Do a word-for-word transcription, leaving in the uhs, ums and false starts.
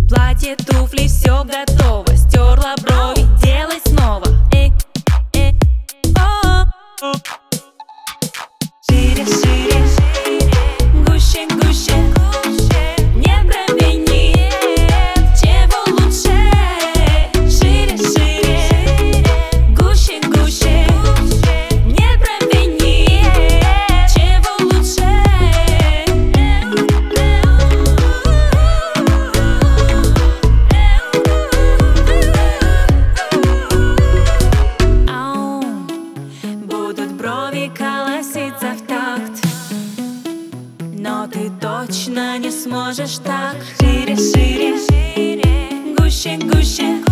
Платье, туфли, все готово. Стерла брови, делай снова. Эй, эй, о, о. Шире, шире, гуще, гуще. Нет бровей, нет, чего лучше. Шире, шире, гуще, гуще. Нет бровей, нет, чего лучше. Ау, будут брови колоситься в такт, но ты точно не сможешь так. Шире, шире, гуще, гуще.